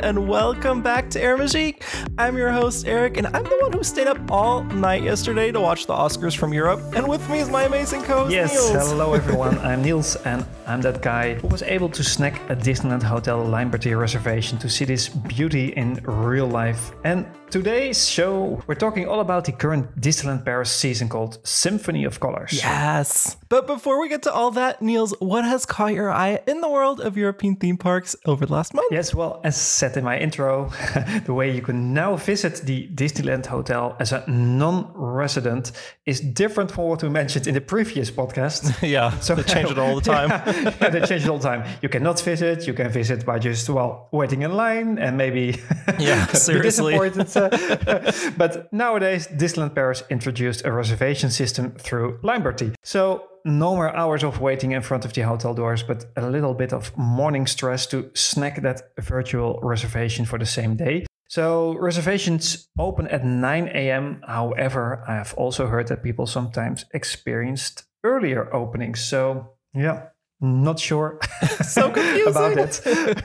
and welcome back to Air Magique. I'm your host, Eric, and I'm the one who stayed up all night yesterday to watch the Oscars from Europe. And with me is my amazing co-host, Niels. Hello everyone. I'm Niels, and I'm that guy who was able to snag a Disneyland Hotel Liberty reservation to see this beauty in real life. And today's show, we're talking all about the current Disneyland Paris season called Symphony of Colors. Yes. But before we get to all that, Niels, what has caught your eye in the world of European theme parks over the last month? Yes, well, as said in my intro, the way you can now visit the Disneyland Hotel as a non-resident is different from what we mentioned in the previous podcast. Yeah, so they change it all the time. Yeah, they change it all the time. You cannot visit. You can visit by just, waiting in line and maybe seriously. be disappointed. But nowadays, Disneyland Paris introduced a reservation system through Liberty. So no more hours of waiting in front of the hotel doors, but a little bit of morning stress to snag that virtual reservation for the same day. So reservations open at 9 a.m. However, I have also heard that people sometimes experienced earlier openings. So yeah, not sure so confusing about it.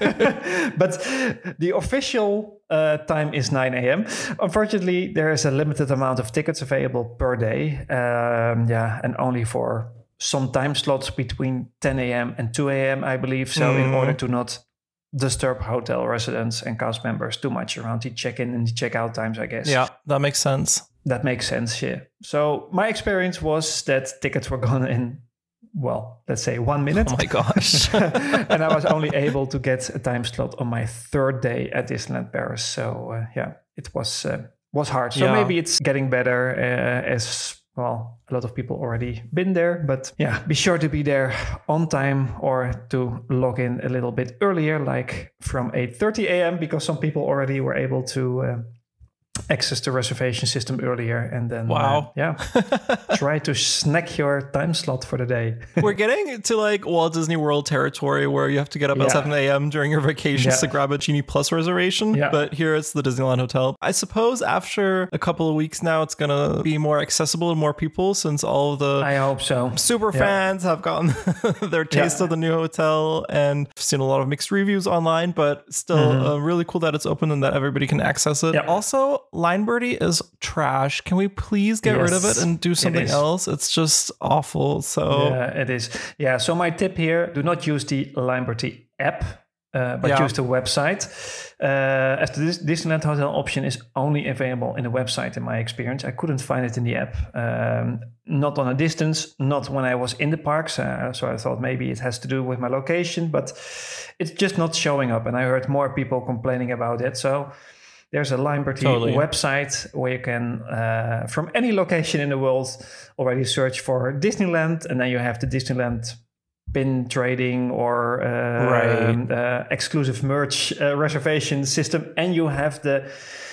But the official time is 9 a.m. Unfortunately, there is a limited amount of tickets available per day. And only for some time slots between 10 a.m. and 2 a.m., I believe. So in order to not disturb hotel residents and cast members too much around the check-in and the check-out times, I guess. Yeah, that makes sense. That makes sense, yeah. So my experience was that tickets were gone in, let's say 1 minute. Oh my gosh. And I was only able to get a time slot on my third day at Disneyland Paris. So it was hard. So maybe it's getting better as a lot of people already been there. But be sure to be there on time or to log in a little bit earlier, like from 8:30 a.m. because some people already were able to access the reservation system earlier, and then try to snag your time slot for the day. We're getting to like Walt Disney World territory where you have to get up at 7 a.m. during your vacations to grab a Genie Plus reservation. But here it's the Disneyland Hotel. I suppose after a couple of weeks now, it's going to be more accessible to more people since all of the I hope so. super fans have gotten their taste of the new hotel, and I've seen a lot of mixed reviews online, but still really cool that it's open and that everybody can access it. Also, Liberty is trash. Can we please get rid of it and do something else? It's just awful. So it is. Yeah. So my tip here: do not use the Liberty app, but use the website. As the Disneyland Hotel option is only available in the website, in my experience, I couldn't find it in the app. Not on a distance, not when I was in the parks. So I thought maybe it has to do with my location, but it's just not showing up. And I heard more people complaining about it. So there's a Liberty website where you can, from any location in the world, already search for Disneyland, and then you have the Disneyland pin trading or exclusive merch reservation system, and you have the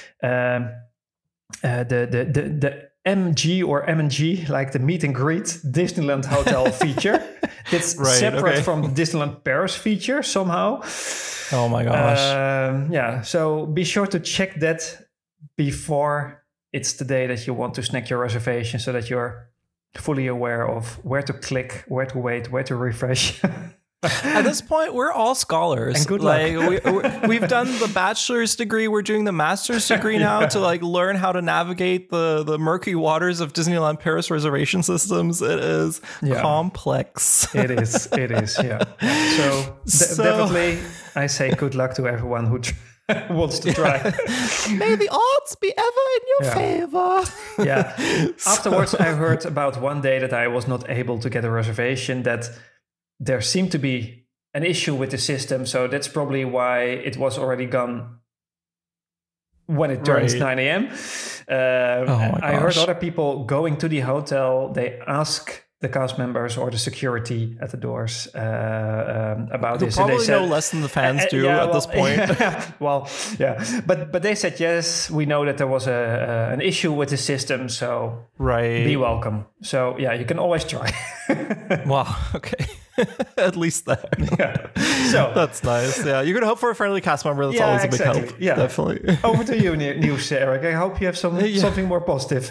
MG or MNG, like the meet and greet Disneyland Hotel feature. It's separate from the Disneyland Paris feature somehow. Oh my gosh. So be sure to check that before it's the day that you want to snag your reservation, so that you're fully aware of where to click, where to wait, where to refresh. At this point, we're all scholars. And good luck. We've done the bachelor's degree. We're doing the master's degree now to learn how to navigate the murky waters of Disneyland Paris reservation systems. It is complex. It is. Yeah. So definitely, I say good luck to everyone who wants to try. May the odds be ever in your favor. Afterwards, I heard about one day that I was not able to get a reservation, that there seemed to be an issue with the system. So that's probably why it was already gone when it turns 9 a.m. I heard other people going to the hotel. They ask the cast members or the security at the doors about this. Probably and they said, know less than the fans do at this point. But they said, yes, we know that there was an issue with the system, so be welcome. So you can always try. Wow, okay. At least there. Yeah. So that's nice. Yeah, you can hope for a friendly cast member. That's always a big help. Yeah, definitely. Over to you, Niels, Eric. I hope you have something more positive,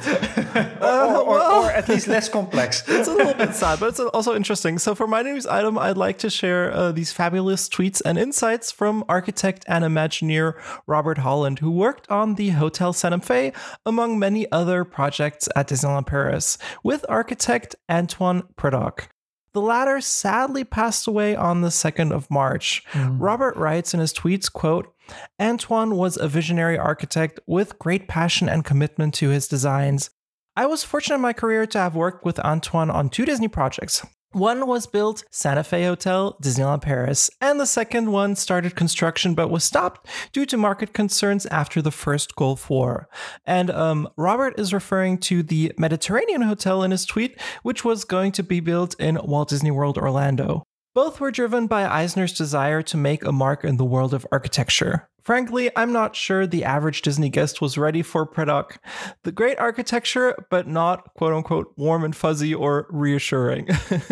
or at least less complex. It's a little bit sad, but it's also interesting. So for my news item, I'd like to share these fabulous tweets and insights from architect and Imagineer Robert Holland, who worked on the Hotel Santa Fe, among many other projects at Disneyland Paris, with architect Antoine Prédoc. The latter sadly passed away on the 2nd of March. Robert writes in his tweets, quote, Antoine was a visionary architect with great passion and commitment to his designs. I was fortunate in my career to have worked with Antoine on 2 Disney projects. One was built Santa Fe Hotel, Disneyland Paris, and the second one started construction but was stopped due to market concerns after the first Gulf War. And Robert is referring to the Mediterranean Hotel in his tweet, which was going to be built in Walt Disney World Orlando. Both were driven by Eisner's desire to make a mark in the world of architecture. Frankly, I'm not sure the average Disney guest was ready for Prédoc. The great architecture, but not, quote-unquote, warm and fuzzy or reassuring.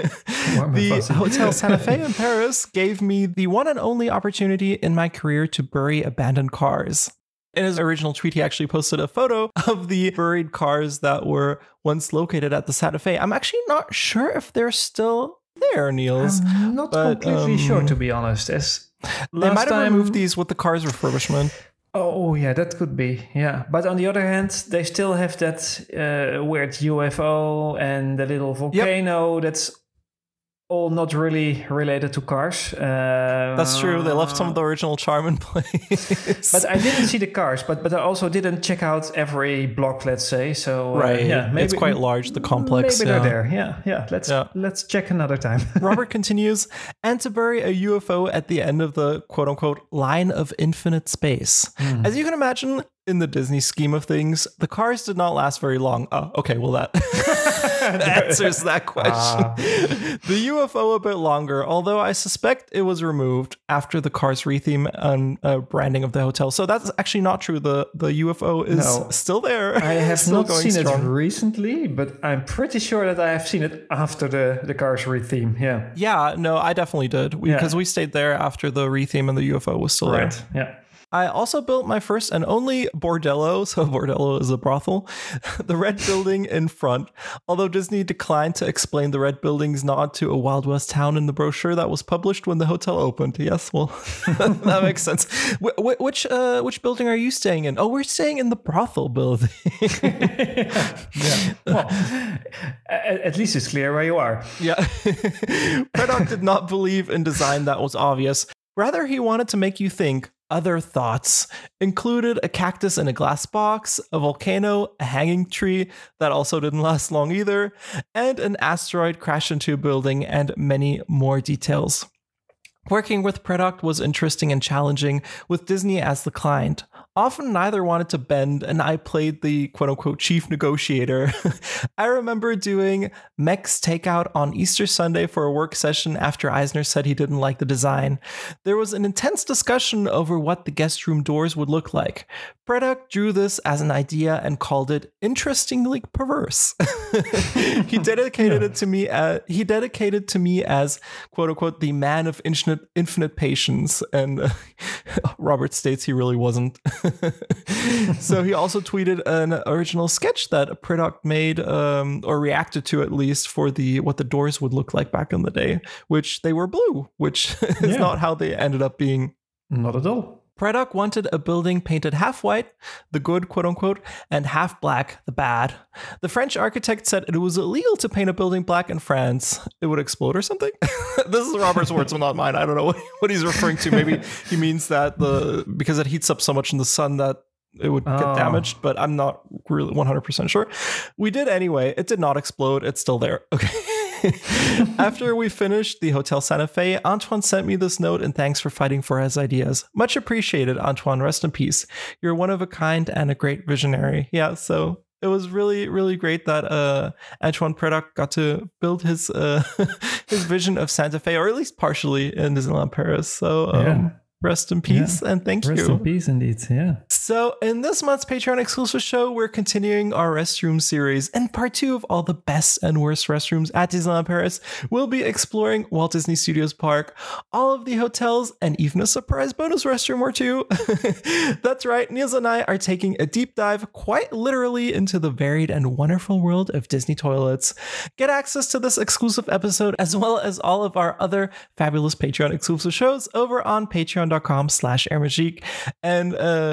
The Hotel Santa Fe in Paris gave me the one and only opportunity in my career to bury abandoned cars. In his original tweet, he actually posted a photo of the buried cars that were once located at the Santa Fe. I'm actually not sure if they're still there, Niels. I'm not completely sure, to be honest. They might have removed these with the cars refurbishment. Oh, yeah, that could be. Yeah. But on the other hand, they still have that weird UFO and the little volcano. That's all not really related to cars. That's true. They left some of the original charm in place. But I didn't see the cars, but I also didn't check out every block, let's say. So right, maybe it's quite large, the complex. Maybe they're there. Yeah. Let's check another time. Robert continues, and to bury a UFO at the end of the quote-unquote line of infinite space. As you can imagine, in the Disney scheme of things, the cars did not last very long. Oh, okay, well that answers that question. The UFO a bit longer, although I suspect it was removed after the Cars retheme and branding of the hotel. So that's actually not true. The UFO is still there. I have not seen it recently, but I'm pretty sure that I have seen it after the Cars retheme. Yeah. Yeah, no, I definitely did. Because we stayed there after the retheme and the UFO was still there. Yeah. I also built my first and only bordello, so bordello is a brothel, the red building in front, although Disney declined to explain the red building's nod to a Wild West town in the brochure that was published when the hotel opened. Yes, well, that makes sense. Which building are you staying in? Oh, we're staying in the brothel building. Yeah. Well, at least it's clear where you are. Yeah. Prédoc did not believe in design that was obvious. Rather, he wanted to make you think. Other thoughts included a cactus in a glass box, a volcano, a hanging tree that also didn't last long either, and an asteroid crashed into a building, and many more details. Working with Prédoc was interesting and challenging, with Disney as the client. Often neither wanted to bend, and I played the quote-unquote chief negotiator. I remember doing Mech's Takeout on Easter Sunday for a work session after Eisner said he didn't like the design. There was an intense discussion over what the guest room doors would look like. Prédoc drew this as an idea and called it interestingly perverse. He dedicated it to me. He dedicated to me as quote-unquote the man of infinite patience, and Robert states he really wasn't. So he also tweeted an original sketch that Prédoc made, or reacted to at least, for what the doors would look like back in the day, which they were blue, which is not how they ended up being. Not at all. Prédoc wanted a building painted half white, the good, quote-unquote, and half black, the bad. The French architect said it was illegal to paint a building black in France. It would explode or something? This is Robert's words, not mine. I don't know what he's referring to. Maybe he means that because it heats up so much in the sun that it would get damaged, but I'm not really 100% sure. We did anyway. It did not explode. It's still there. Okay. After we finished the Hotel Santa Fe, Antoine sent me this note and thanks for fighting for his ideas. Much appreciated, Antoine. Rest in peace. You're one of a kind and a great visionary. Yeah, so it was really, really great that Antoine Prédoc got to build his vision of Santa Fe, or at least partially, in Disneyland Paris. So Rest in peace, and thank you. Rest in peace, indeed. Yeah. So, in this month's Patreon exclusive show, we're continuing our restroom series. In part 2 of all the best and worst restrooms at Disneyland Paris, we'll be exploring Walt Disney Studios Park, all of the hotels, and even a surprise bonus restroom or two. That's right, Niels and I are taking a deep dive, quite literally, into the varied and wonderful world of Disney toilets. Get access to this exclusive episode, as well as all of our other fabulous Patreon exclusive shows over on patreon.com/airmagique. And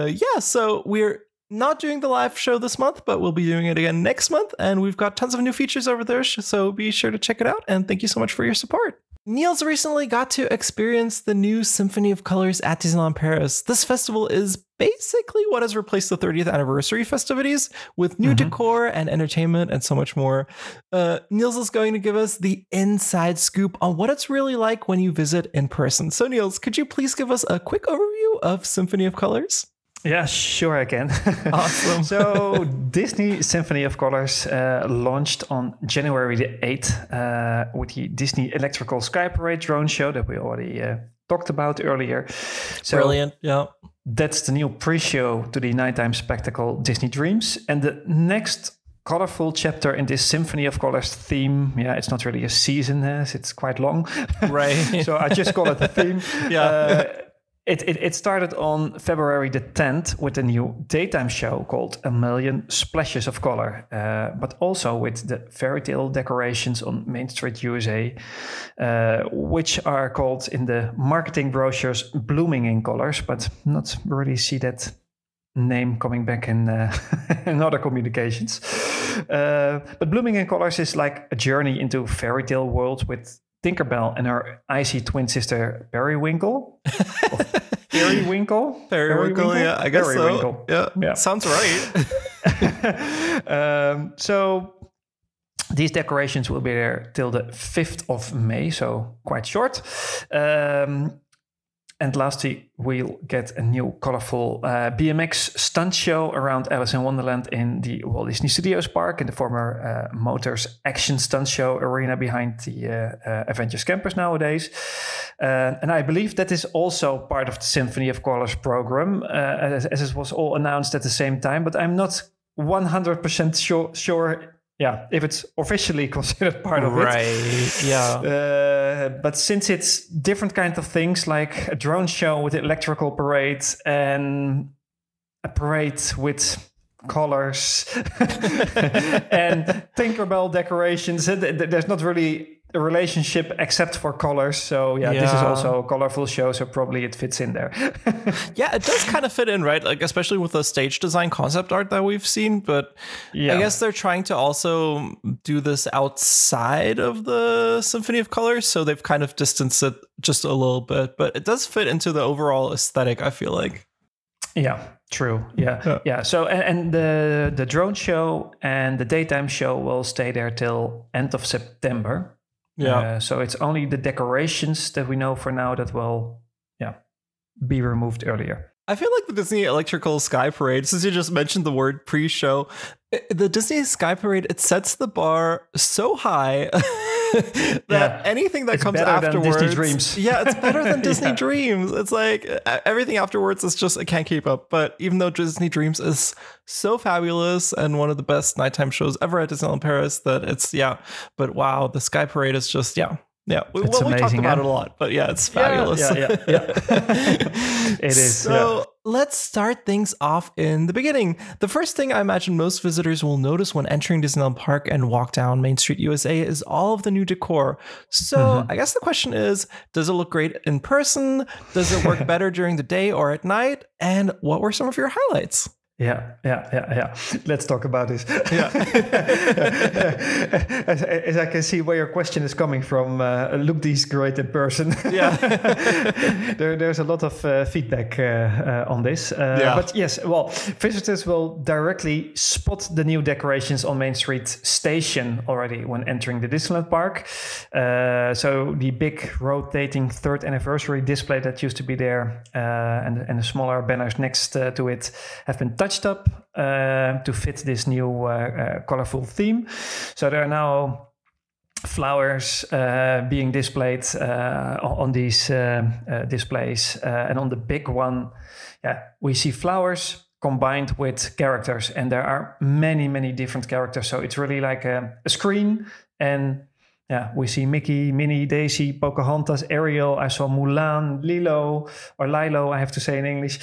so we're not doing the live show this month, but we'll be doing it again next month. And we've got tons of new features over there, so be sure to check it out. And thank you so much for your support. Niels recently got to experience the new Symphony of Colors at Disneyland Paris. This festival is basically what has replaced the 30th anniversary festivities, with new decor and entertainment and so much more. Niels is going to give us the inside scoop on what it's really like when you visit in person. So Niels, could you please give us a quick overview of Symphony of Colors? Yeah, sure I can. Awesome. So Disney Symphony of Colors launched on January the 8th with the Disney Electrical Sky Parade drone show that we already talked about earlier. So brilliant, yeah. That's the new pre-show to the nighttime spectacle Disney Dreams. And the next colorful chapter in this Symphony of Colors theme, it's not really a season, it's quite long. Right. So I just call it a theme. Yeah. It started on February the 10th with a new daytime show called A Million Splashes of Color, but also with the fairy tale decorations on Main Street USA, which are called in the marketing brochures Blooming in Colors, but not really see that name coming back in other communications. But Blooming in Colors is like a journey into fairy tale world with Tinkerbell and her icy twin sister Periwinkle. Periwinkle? Periwinkle, yeah, I guess Periwinkle. So. Yeah, sounds right. So these decorations will be there till the 5th of May, so quite short. And lastly, we'll get a new colorful BMX stunt show around Alice in Wonderland in the Walt Disney Studios Park, in the former Motors Action Stunt Show arena behind the Avengers Campus nowadays. And I believe that is also part of the Symphony of Colors program, as it was all announced at the same time, but I'm not 100% sure if it's officially considered part of it. Right, yeah. But since it's different kinds of things, like a drone show with electrical parade and a parade with colors and Tinkerbell decorations, there's not really a relationship except for colors. So this is also a colorful show, so probably it fits in there. Yeah, it does kind of fit in, right? Like, especially with the stage design concept art that we've seen, but I guess they're trying to also do this outside of the Symphony of Colors, so they've kind of distanced it just a little bit, but it does fit into the overall aesthetic, I feel like. Yeah, true. Yeah. So, and the drone show and the daytime show will stay there till end of September. Yeah. So it's only the decorations that we know for now that will, be removed earlier. I feel like the Disney Electrical Sky Parade, since you just mentioned the word pre-show, the Disney Sky Parade, it sets the bar so high that anything that comes afterwards, Disney Dreams. It's better than Disney Dreams. It's like everything afterwards is just, I can't keep up. But even though Disney Dreams is so fabulous and one of the best nighttime shows ever at Disneyland Paris, that it's but wow, the Sky Parade is just we talked about it a lot, but it's fabulous. It is. So let's start things off in the beginning. The first thing I imagine most visitors will notice when entering Disneyland Park and walk down Main Street USA is all of the new decor. So I guess the question is, does it look great in person? Does it work better during the day or at night? And what were some of your highlights? Yeah. Let's talk about this. As I can see where your question is coming from, look these great in person. There's a lot of feedback on this. But yes, well, visitors will directly spot the new decorations on Main Street Station already when entering the Disneyland Park. So the big rotating 3rd anniversary display that used to be there and the smaller banners next to it have been touched up to fit this new colorful theme. So there are now flowers being displayed on these displays. And on the big one, we see flowers combined with characters. And there are many, many different characters. So it's really like a screen. And we see Mickey, Minnie, Daisy, Pocahontas, Ariel. I saw Mulan, Lilo, I have to say in English.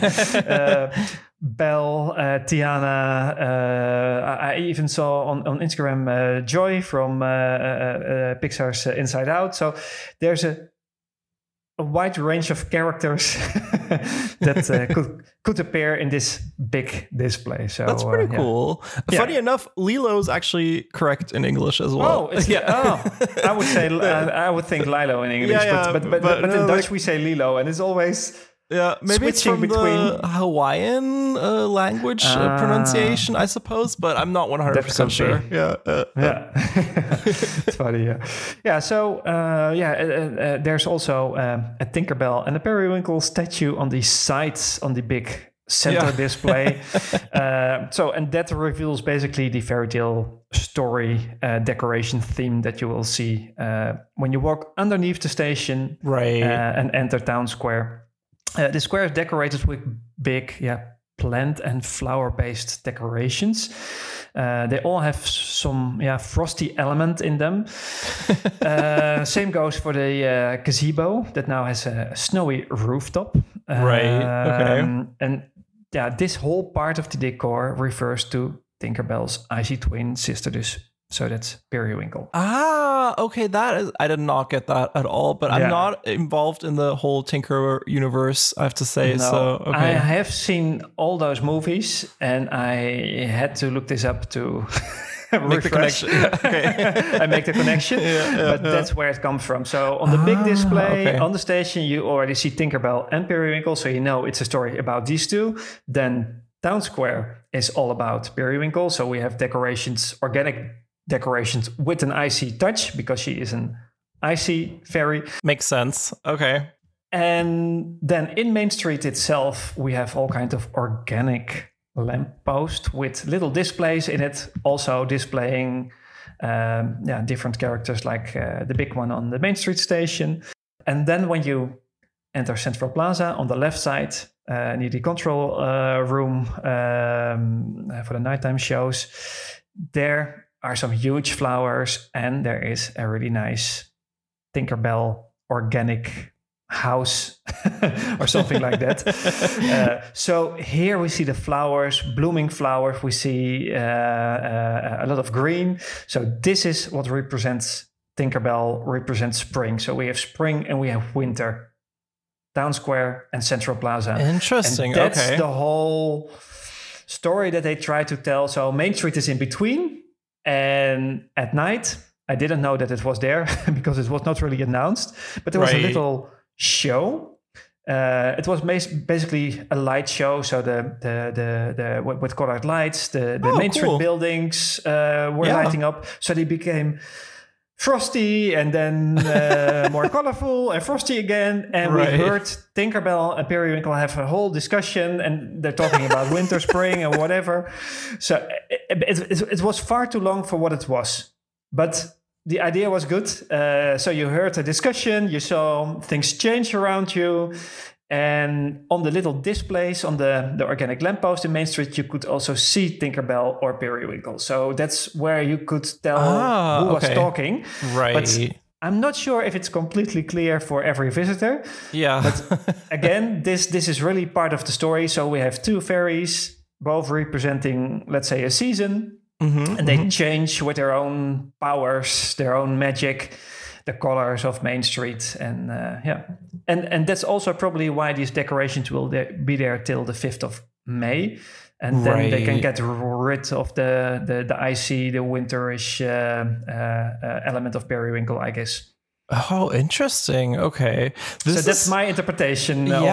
Belle, Tiana. I even saw on Instagram Joy from Pixar's Inside Out. So there's a wide range of characters that could appear in this big display. So that's pretty cool. Funny enough, Lilo's actually correct in English as well. I would say I would think Lilo in English, but in Dutch we say Lilo, and it's always maybe it's from the Hawaiian language pronunciation, I suppose, but I'm not 100% sure. It's funny. So there's also a Tinkerbell and a Periwinkle statue on the sides on the big center display. And that reveals basically the fairy tale story decoration theme that you will see when you walk underneath the station and enter Town Square. The square is decorated with big, plant and flower-based decorations. They all have some, frosty element in them. Same goes for the gazebo that now has a snowy rooftop. And this whole part of the decor refers to Tinkerbell's icy twin sister, so that's Periwinkle. Okay, I did not get that at all, but I'm not involved in the whole Tinker universe, I have to say. I have seen all those movies, and I had to look this up to make the connection. I make the connection, but that's where it comes from. So on the big display on the station, you already see Tinkerbell and Periwinkle, so you know it's a story about these two. Then Town Square is all about Periwinkle, so we have decorations, organic decorations with an icy touch because she is an icy fairy. Makes sense. Okay. And then in Main Street itself, we have all kinds of organic lampposts with little displays in it, also displaying different characters like the big one on the Main Street station. And then when you enter Central Plaza on the left side, near the control room for the nighttime shows, there are some huge flowers, and there is a really nice Tinkerbell organic house or something like that. So here we see the flowers, blooming flowers. We see a lot of green. So this is what represents Tinkerbell, represents spring. So we have spring and we have winter. Town Square and Central Plaza. Interesting. And that's the whole story that they try to tell. So Main Street is in between. And at night, I didn't know that it was there because it was not really announced. But there was a little show. It was basically a light show. So the with colored lights, the Main Street buildings were lighting up. So they became frosty and then more colorful and frosty again. And we heard Tinkerbell and Periwinkle have a whole discussion, and they're talking about winter, spring, and whatever. So it was far too long for what it was. But the idea was good. So you heard a discussion, you saw things change around you. And on the little displays on the organic lamppost in Main Street, you could also see Tinkerbell or Periwinkle. So that's where you could tell who was talking. Right. But I'm not sure if it's completely clear for every visitor. Yeah. But again, this is really part of the story. So we have two fairies, both representing, let's say, a season. And they change with their own powers, their own magic, the colors of Main Street. And and that's also probably why these decorations will be there till the 5th of May. And then they can get rid of the icy, the winterish element of Periwinkle, I guess. Oh, interesting. Okay. So that's my interpretation of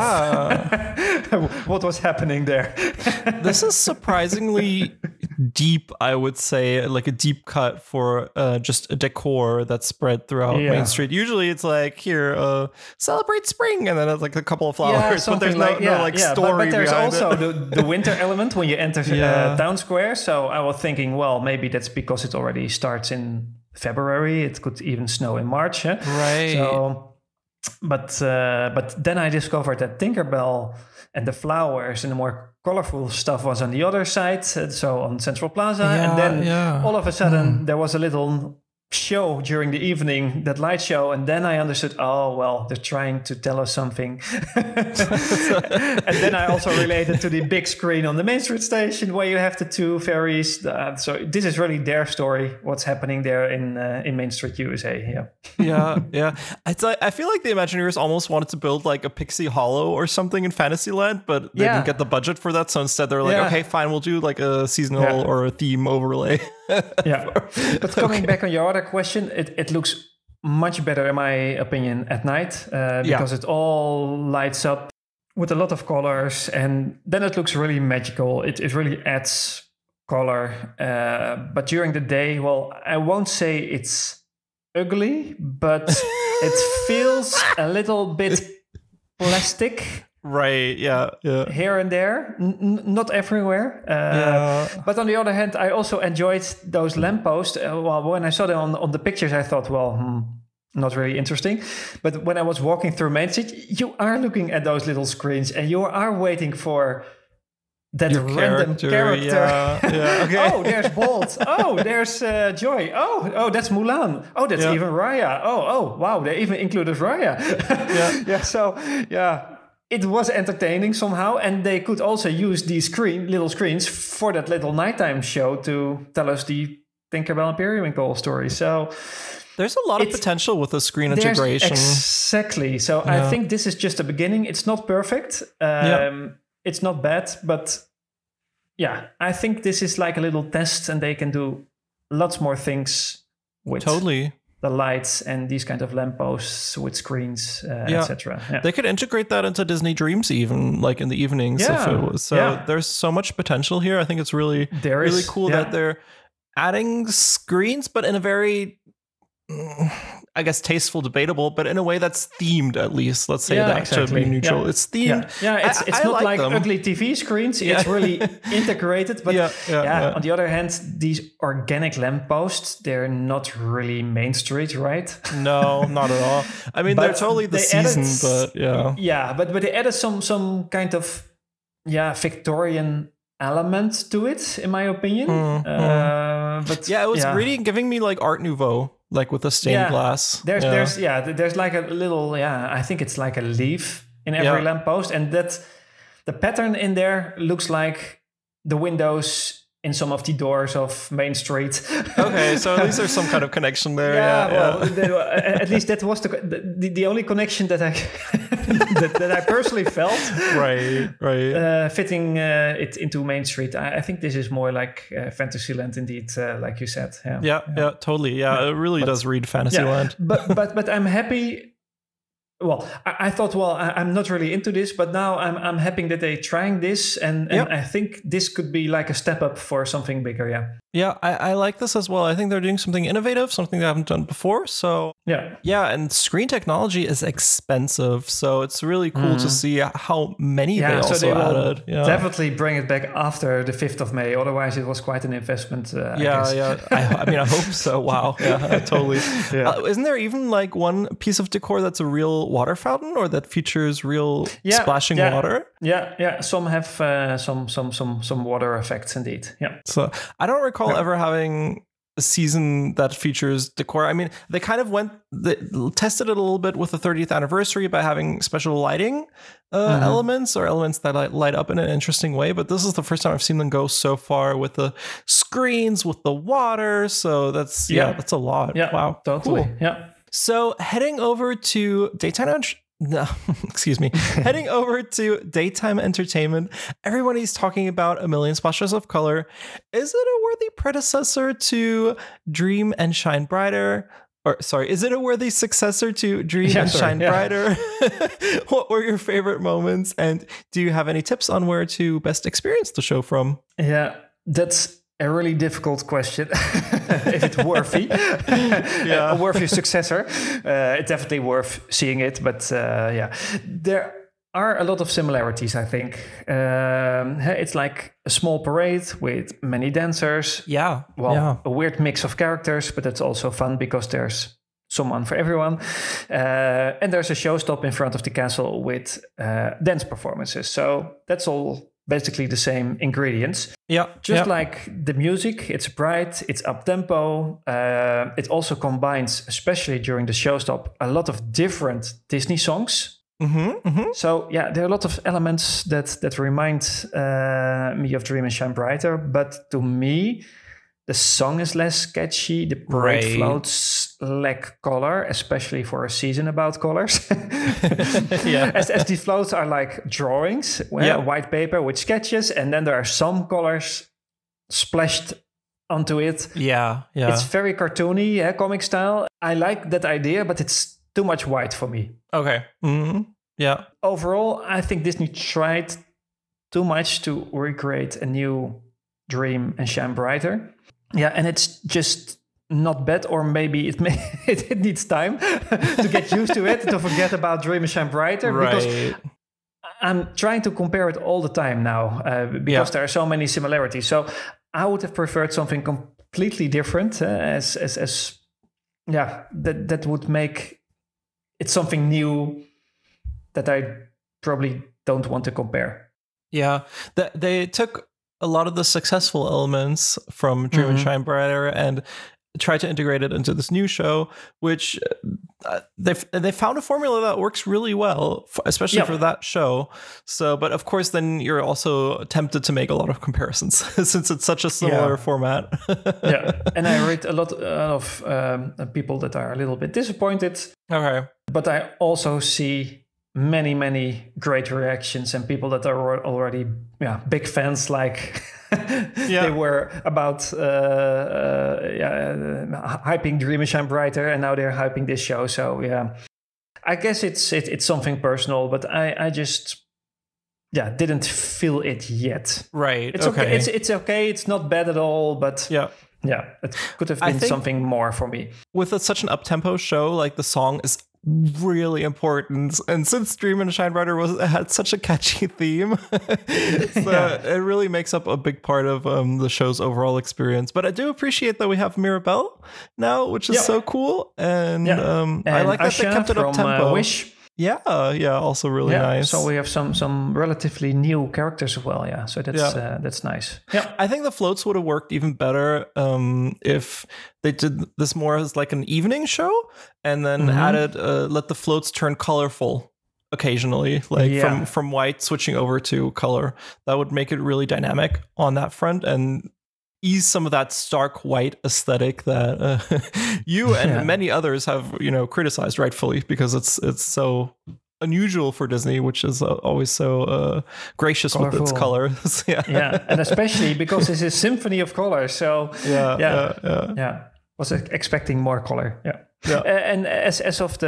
what was happening there. This is surprisingly deep, I would say, like a deep cut for just a decor that's spread throughout Main Street. Usually it's like, here, celebrate spring, and then it's like a couple of flowers, but there's no story but there's behind also the winter element when you enter Town Square. So I was thinking, well, maybe that's because it already starts in February. It could even snow in March. Right. So, but then I discovered that Tinkerbell and the flowers and the more colorful stuff was on the other side, so on Central Plaza. And then all of a sudden there was a little show during the evening, that light show, and then I understood, oh well, they're trying to tell us something. And then I also related to the big screen on the Main Street station where you have the two ferries. So this is really their story, what's happening there in Main Street USA. Yeah. It's like, I feel like the Imagineers almost wanted to build like a Pixie Hollow or something in Fantasyland, but they didn't get the budget for that, so instead they're like, okay, fine, we'll do like a seasonal or a theme overlay. But coming back on your other question, it looks much better in my opinion at night, because it all lights up with a lot of colors, and then it looks really magical. It really adds color, but during the day, well, I won't say it's ugly, but it feels a little bit plastic. Right, yeah. Here and there, not everywhere. But on the other hand, I also enjoyed those lampposts. Well, when I saw them on the pictures, I thought, well, not really interesting. But when I was walking through Main Street, you are looking at those little screens and you are waiting for that random character. Yeah, okay. Oh, there's Bolt. Oh, there's Joy. Oh, that's Mulan. Oh, that's even Raya. Oh, wow, they even included Raya. It was entertaining somehow, and they could also use these little screens for that little nighttime show to tell us the Tinkerbell and Periwinkle story. So there's a lot of potential with the screen integration. Exactly. So I think this is just a beginning. It's not perfect. It's not bad, but I think this is like a little test, and they can do lots more things with the lights and these kind of lampposts with screens, etc. They could integrate that into Disney Dreams even, like in the evenings. If it was. There's so much potential here. I think it's really cool that they're adding screens, but in a very, I guess, tasteful, debatable, but in a way that's themed, at least. Let's say that to be neutral. It's themed. It's not like ugly TV screens. It's really integrated. But on the other hand, these organic lampposts, they're not really Main Street, right? No, not at all. I mean, they're totally the season, but they added some kind of Victorian element to it, in my opinion. But it was really giving me like Art Nouveau, like with the stained glass. There's like a little, I think it's like a leaf in every lamppost, and that the pattern in there looks like the windows in some of the doors of Main Street. Okay, so at least there's some kind of connection there. At least that was the only connection that I that I personally felt. Right. Fitting it into Main Street. I think this is more like Fantasyland, indeed, like you said. Totally. It really does read Fantasyland. But I'm happy. Well, I thought, I'm not really into this, but now I'm happy that they're trying this, and I think this could be like a step up for something bigger. I like this as well. I think they're doing something innovative, something they haven't done before. So and screen technology is expensive, so it's really cool to see how many they also added. Definitely bring it back after the 5th of May. Otherwise, it was quite an investment. I mean, I hope so. Wow. Totally. Isn't there even like one piece of decor that's a real water fountain, or that features real splashing water? Some have some water effects indeed. So I don't recall ever having a season that features decor. I mean, they kind of tested it a little bit with the 30th anniversary by having special lighting elements, or elements that light up in an interesting way. But this is the first time I've seen them go so far with the screens, with the water. So that's that's a lot. Wow, totally. Cool. So heading over to heading over to daytime entertainment, everybody's talking about A Million Splashes of Color. Is it a worthy predecessor to Dream and Shine Brighter? Or sorry, is it a worthy successor to Dream and Shine Brighter? What were your favorite moments? And do you have any tips on where to best experience the show from? Yeah, that's a really difficult question. If it's worthy, a worthy successor, it's definitely worth seeing it. But are a lot of similarities, I think. It's like a small parade with many dancers. Yeah. A weird mix of characters, but it's also fun because there's someone for everyone. And there's a show stop in front of the castle with dance performances. So that's all basically the same ingredients. Yeah. Just like the music, it's bright, it's up-tempo. It also combines, especially during the show stop, a lot of different Disney songs. So yeah, there are a lot of elements that remind me of Dream and Shine Brighter. But to me, the song is less catchy. The parade floats lack color, especially for a season about colors. As the floats are like drawings, white paper with sketches, and then there are some colors splashed onto it. Yeah. It's very cartoony, comic style. I like that idea, but it's too much white for me. Okay. Yeah. Overall, I think Disney tried too much to recreate a new Dream and Shine Brighter. Yeah, and it's just not bad, or maybe it needs time to get used to it, to forget about Dream and Shine Brighter. Right. Because I'm trying to compare it all the time now because there are so many similarities. So I would have preferred something completely different, that would make it something new that I probably don't want to compare. Yeah, they took a lot of the successful elements from Dream and Shine Brighter and tried to integrate it into this new show, which they found a formula that works really well, especially for that show. So, but of course, then you're also tempted to make a lot of comparisons since it's such a similar format. And I read a lot of people that are a little bit disappointed. Okay, but I also see many great reactions and people that are already big fans, like they were about hyping Dream and Shine Brighter, and now they're hyping this show. So I guess it's something personal, but I just didn't feel it yet. Right. It's okay. It's okay. It's not bad at all, but it could have been something more for me. With such an up-tempo show, like the song is really important, and since Dream and Shine Brighter had such a catchy theme, it really makes up a big part of the show's overall experience. But I do appreciate that we have Mirabelle now, which is so cool, and I like that they kept it up tempo. Wish. Also really nice. So we have some relatively new characters as well. So that's nice. Yeah, I think the floats would have worked even better if they did this more as like an evening show, and then added let the floats turn colorful occasionally, like from white switching over to color. That would make it really dynamic on that front and ease some of that stark white aesthetic that you and many others have, criticized rightfully, because it's so unusual for Disney, which is always so gracious colorful with its colors. And especially because this is symphony of colors. So was expecting more color. And as for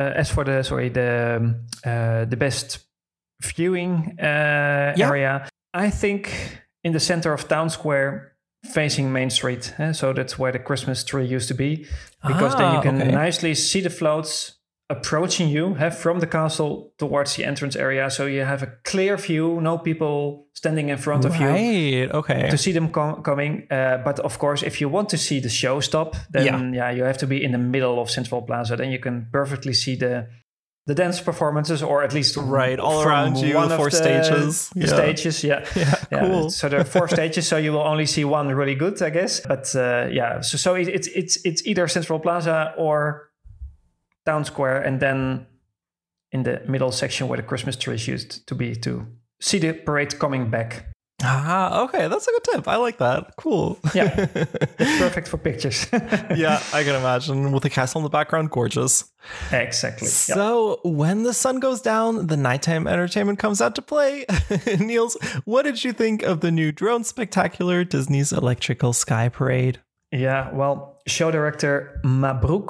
the best viewing area, I think in the center of Town Square, facing Main Street, so that's where the Christmas tree used to be, because then you can nicely see the floats approaching you from the castle towards the entrance area, so you have a clear view, no people standing in front of you to see them coming. But of course, if you want to see the show stop, then you have to be in the middle of Central Plaza. Then you can perfectly see the dance performances, or at least all around you, one the four stages. Stages, cool. So there are 4 stages, so you will only see one really good, I guess. But so it's either Central Plaza or Town Square, and then in the middle section where the Christmas tree used to be, to see the parade coming back. Okay, that's a good tip. I like that. Cool. It's perfect for pictures. I can imagine, with the castle in the background, gorgeous. Exactly. So when the sun goes down, the nighttime entertainment comes out to play. Niels, what did you think of the new drone spectacular, Disney's Electrical Sky Parade? Yeah, well, show director Mabrouk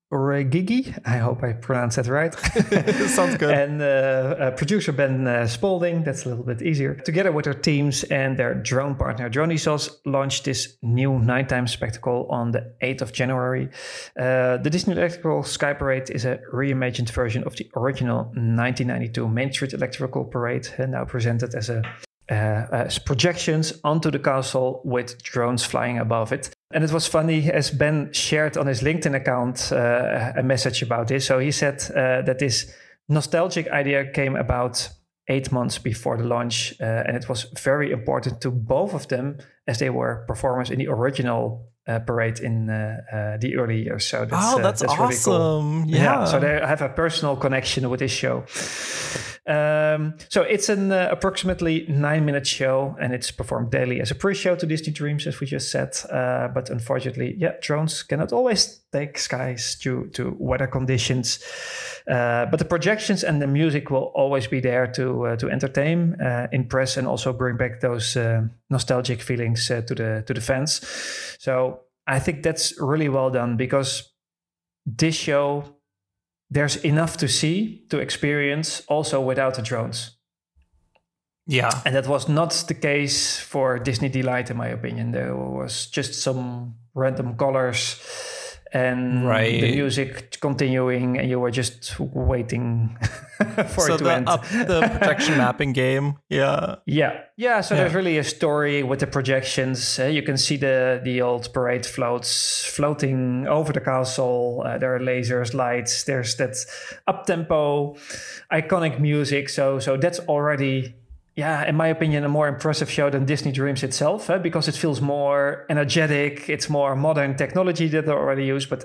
Regigi. I hope I pronounced that right. Sounds good. And producer Ben Spalding. That's a little bit easier. Together with their teams and their drone partner Dronisos, launched this new nighttime spectacle on the 8th of January. The Disney Electrical Sky Parade is a reimagined version of the original 1992 Main Street Electrical Parade, now presented as projections onto the castle with drones flying above it. And it was funny, as Ben shared on his LinkedIn account a message about this. So he said that this nostalgic idea came about 8 months before the launch. And it was very important to both of them as they were performers in the original parade in the early years. So that's awesome. Really cool. Yeah. So they have a personal connection with this show. So it's an approximately 9-minute show, and it's performed daily as a pre-show to Disney Dreams, as we just said. But unfortunately, drones cannot always take skies due to weather conditions. But the projections and the music will always be there to entertain, impress, and also bring back those nostalgic feelings to the fans. So I think that's really well done, because this show, there's enough to see, to experience, also without the drones. Yeah. And that was not the case for Disney Delight, in my opinion. There was just some random colors and the music continuing, and you were just waiting for it to end. The projection mapping game. Yeah. So there's really a story with the projections. You can see the old parade floats floating over the castle. There are lasers, lights. There's that up-tempo, iconic music. So that's already, in my opinion, a more impressive show than Disney Dreams itself, because it feels more energetic. It's more modern technology that they already use. But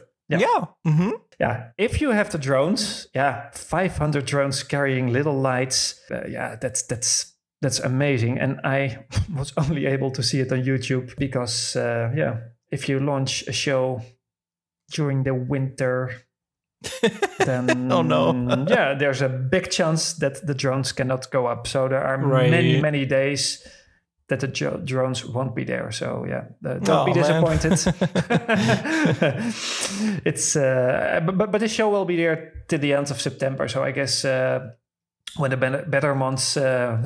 if you have the drones, 500 drones carrying little lights, that's amazing. And I was only able to see it on YouTube because, if you launch a show during the winter, then there's a big chance that the drones cannot go up. So there are many days that the drones won't be there. So don't be disappointed. It's but the show will be there till the end of September. So I guess when the better months come,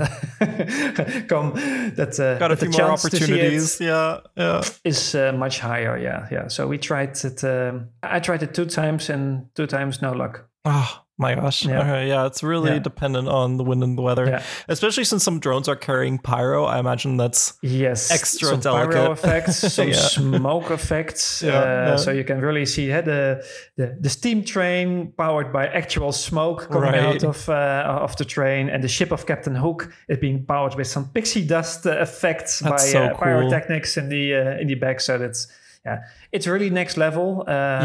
that got a few more opportunities. Is much higher. Yeah. So we tried it. I tried it 2 times, and 2 times no luck. Oh my gosh. It's really dependent on the wind and the weather, especially since some drones are carrying pyro. I imagine that's extra some delicate. Pyro effects, some smoke effects. So you can really see the steam train powered by actual smoke coming out of the train, and the ship of Captain Hook is being powered with some pixie dust effects by so cool. pyrotechnics in the back. So that's it's really next level.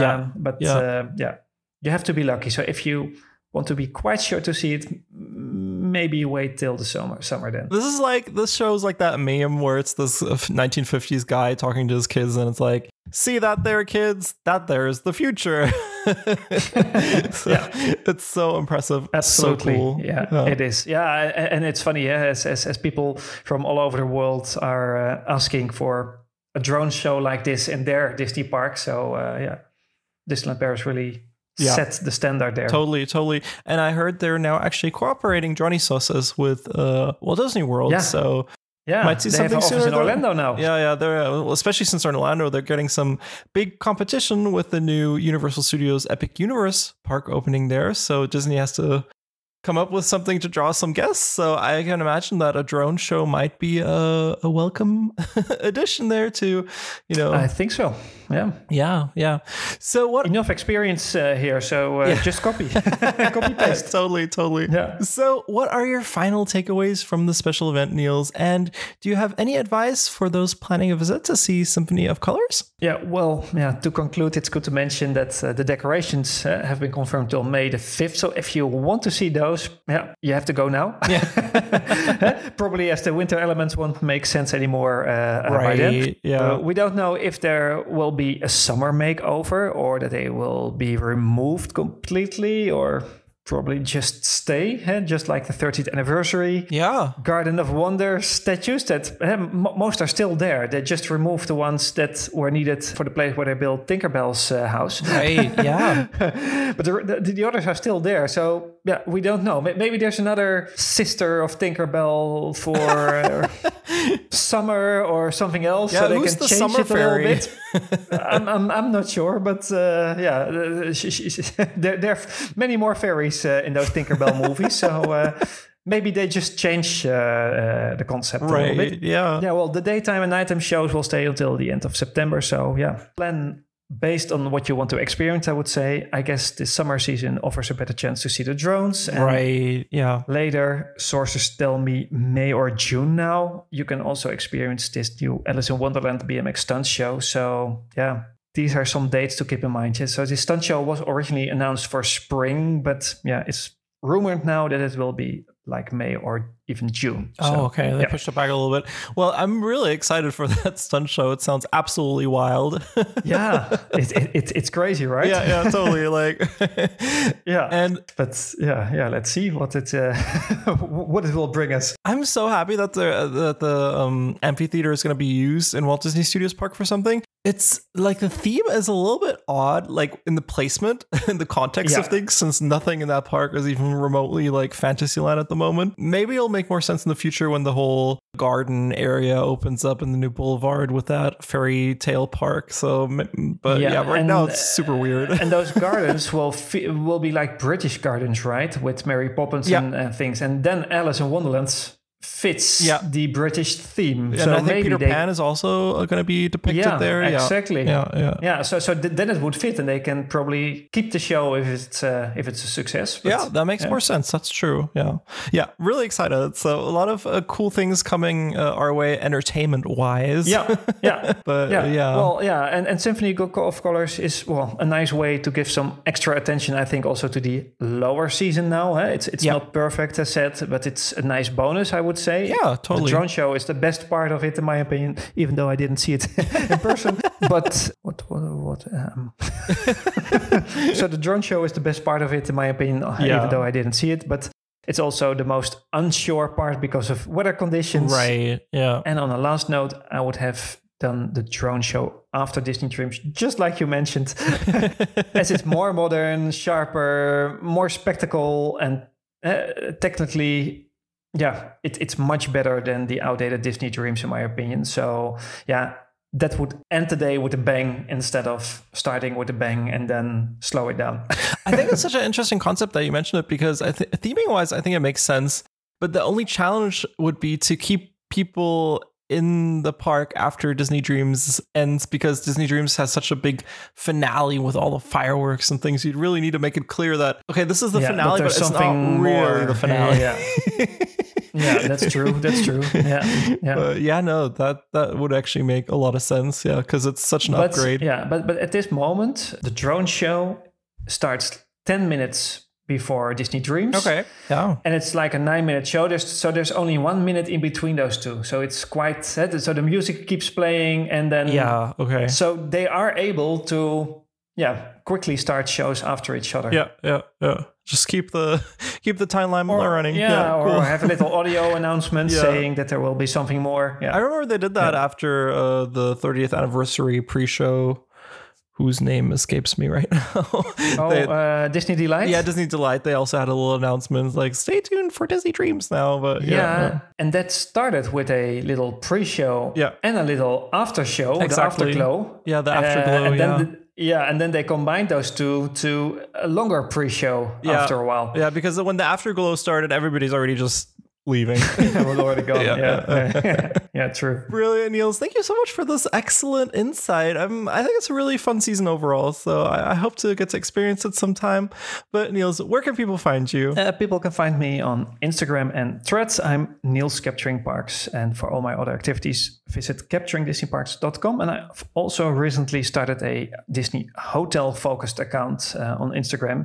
You have to be lucky. So if you want to be quite sure to see it, maybe wait till the summer then. This show is like that meme where it's this 1950s guy talking to his kids, and it's like, see that there, kids? That there's the future. It's so impressive. Absolutely. So cool. It is. And it's funny, as people from all over the world are asking for a drone show like this in their Disney park. So Disneyland Paris really set the standard there. Totally. And I heard they're now actually cooperating Dronisos with Walt Disney World. So might see something soon in Orlando now. They're especially since they're in Orlando, they're getting some big competition with the new Universal Studios Epic Universe park opening there. So Disney has to come up with something to draw some guests. So I can imagine that a drone show might be a welcome addition there to, I think so. Yeah. So what? Enough experience here. So just copy paste. Totally. Yeah. So what are your final takeaways from the special event, Niels? And do you have any advice for those planning a visit to see Symphony of Colors? To conclude, it's good to mention that the decorations have been confirmed till May the 5th. So if you want to see those, you have to go now. Probably as the winter elements won't make sense anymore by then. We don't know if there will be a summer makeover or that they will be removed completely, or probably just stay, just like the 30th anniversary. Yeah. Garden of Wonder statues that most are still there. They just removed the ones that were needed for the place where they built Tinkerbell's house. Right, yeah. But the others are still there. So, yeah, we don't know. Maybe there's another sister of Tinkerbell for summer or something else. Yeah, so they who's can the change summer it fairy? a little bit. I'm not sure, but there are many more fairies in those Tinkerbell movies. So maybe they just change the concept a little bit. Yeah. Yeah, well, the daytime and nighttime shows will stay until the end of September. So, yeah, plan based on what you want to experience, I would say. I guess the summer season offers a better chance to see the drones. And right, yeah. later, sources tell me May or June now, you can also experience this new Alice in Wonderland BMX stunt show. So, yeah, these are some dates to keep in mind. So this stunt show was originally announced for spring, but yeah, it's rumored now that it will be like May or even June. So, okay. They pushed it back a little bit. Well, I'm really excited for that stunt show. It sounds absolutely wild. Yeah, it's crazy, right? Yeah, totally. Like, yeah, but let's see what it what it will bring us. I'm so happy that the amphitheater is going to be used in Walt Disney Studios Park for something. It's like the theme is a little bit odd, like in the placement, in the context of things, since nothing in that park is even remotely like Fantasyland at the moment. Maybe it'll make more sense in the future when the whole garden area opens up in the new boulevard with that fairy tale park. So, but right now it's super weird. And those gardens will be like British gardens, right? With Mary Poppins and things. And then Alice in Wonderland fits the British theme. And so I think Peter Pan is also going to be depicted there. Exactly. Yeah. So then it would fit, and they can probably keep the show if it's a success. But, that makes more sense. That's true. Yeah. Really excited. So a lot of cool things coming our way, entertainment wise. Yeah. But Well, and Symphony of Colors is a nice way to give some extra attention. I think also to the lower season now. It's not perfect as said, but it's a nice bonus, I would say. Yeah, totally. The drone show is the best part of it, in my opinion, even though I didn't see it in person. But what? So the drone show is the best part of it, in my opinion, even though I didn't see it. But it's also the most unsure part because of weather conditions. Right, yeah. And on a last note, I would have done the drone show after Disney Dreams, just like you mentioned, as it's more modern, sharper, more spectacle, and technically... Yeah, it's much better than the outdated Disney Dreams, in my opinion. So, that would end the day with a bang instead of starting with a bang and then slow it down. I think it's such an interesting concept that you mentioned it because theming-wise, I think it makes sense. But the only challenge would be to keep people in the park after Disney Dreams ends, because Disney Dreams has such a big finale with all the fireworks and things. You'd really need to make it clear that, okay, this is the finale, but it's not really the finale. Yeah, that's true. Yeah. No, that would actually make a lot of sense. Yeah, because it's such an upgrade. Yeah, but at this moment, the drone show starts 10 minutes before Disney Dreams. Okay. Yeah. And it's like a 9-minute show. There's only 1 minute in between those two. So it's quite sad. So the music keeps playing, and then okay. So they are able to quickly start shows after each other. Yeah. Just keep the timeline running. Or cool. have a little audio announcement saying that there will be something more. Yeah. I remember they did that after the 30th anniversary pre-show, whose name escapes me right now. Disney Delight? Yeah, Disney Delight. They also had a little announcement like, stay tuned for Disney Dreams now. But and that started with a little pre-show and a little after show, the Afterglow. Yeah, the Afterglow, and then they combined those two to a longer pre-show after a while. Yeah, because when the Afterglow started, everybody's already just leaving. We're already gone. Yeah, true. Brilliant, Niels. Thank you so much for this excellent insight. I think it's a really fun season overall, so I hope to get to experience it sometime. But Niels, where can people find you? People can find me on Instagram and Threads. I'm Niels Capturing Parks, and for all my other activities, visit capturingdisneyparks.com. And I've also recently started a Disney hotel focused account on Instagram,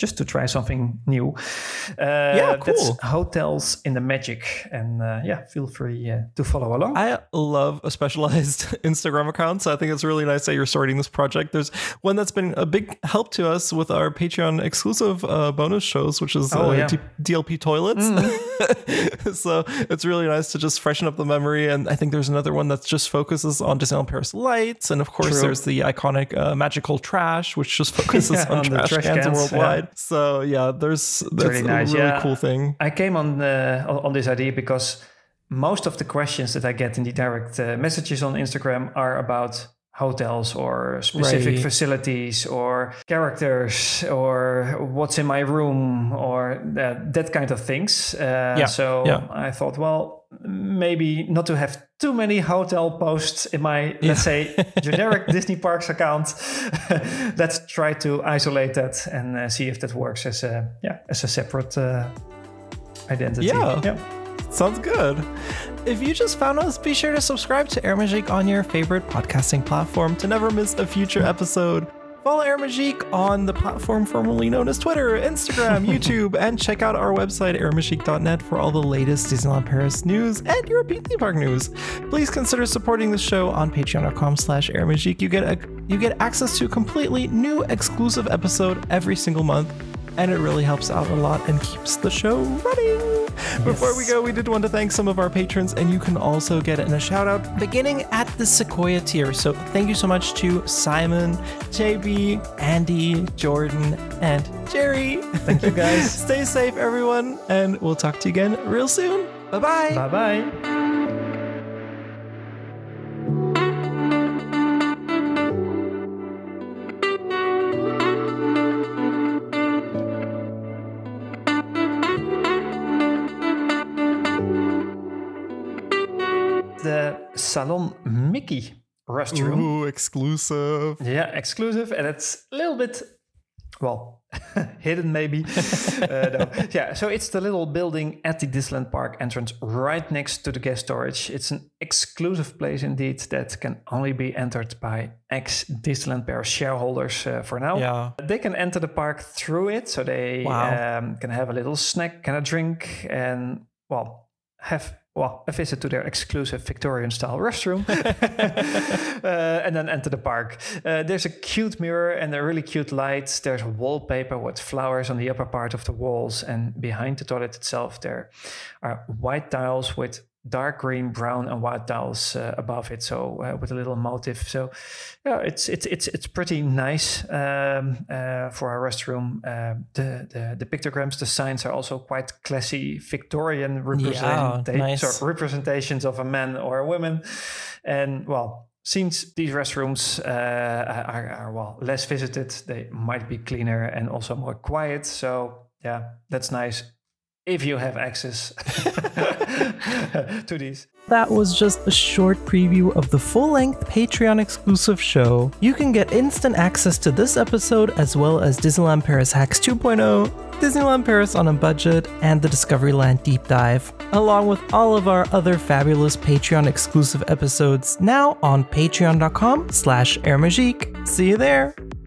just to try something new. Cool. That's Hotels in the Magic. And feel free to follow along. I love a specialized Instagram account, so I think it's really nice that you're starting this project. There's one that's been a big help to us with our Patreon exclusive bonus shows, which is DLP Toilets. So it's really nice to just freshen up the memory. And I think there's another one that just focuses on Disneyland Paris lights. And of course, there's the iconic Magical Trash, which just focuses on trash cans worldwide. So that's really nice. A really cool thing. I came on this idea because most of the questions that I get in the direct messages on Instagram are about hotels or specific facilities or characters or what's in my room or that kind of things. So I thought, well, maybe not to have too many hotel posts in my, let's say, generic Disney Parks account. Let's try to isolate that and see if that works as a separate identity. Yeah. Sounds good. If you just found us, be sure to subscribe to Air Magique on your favorite podcasting platform to never miss a future episode. Follow Air Magique on the platform formerly known as Twitter, Instagram, YouTube, and check out our website, airmagique.net, for all the latest Disneyland Paris news and European theme park news. Please consider supporting the show on patreon.com/airmagique. You get access to a completely new exclusive episode every single month, and it really helps out a lot and keeps the show running. Before we go, we did want to thank some of our patrons, and you can also get a shout out beginning at the Sequoia tier. So thank you so much to Simon, JB, Andy, Jordan, and Jerry. Thank you guys. Stay safe, everyone, and we'll talk to you again real soon. Bye-bye. Bye-bye. Salon Mickey restroom. Ooh, exclusive. Yeah, exclusive. And it's a little bit, well, hidden maybe. No. Yeah, so it's the little building at the Disneyland Park entrance right next to the guest storage. It's an exclusive place indeed that can only be entered by ex-Disneyland Paris shareholders for now. Yeah. They can enter the park through it, so they can have a little snack, can a drink, and, have a visit to their exclusive Victorian-style restroom, and then enter the park. There's a cute mirror and a really cute light. There's wallpaper with flowers on the upper part of the walls, and behind the toilet itself, there are white tiles with dark green, brown, and white tiles above it. So with a little motif. So yeah, it's pretty nice for our restroom. The pictograms, the signs are also quite classy Victorian representations of a man or a woman. And since these restrooms are less visited, they might be cleaner and also more quiet. So yeah, that's nice if you have access to these. That was just a short preview of the full-length Patreon exclusive show. You can get instant access to this episode as well as Disneyland Paris Hacks 2.0, Disneyland Paris on a Budget, and the Discoveryland Deep Dive, along with all of our other fabulous Patreon exclusive episodes now on patreon.com/airmagique. See you there!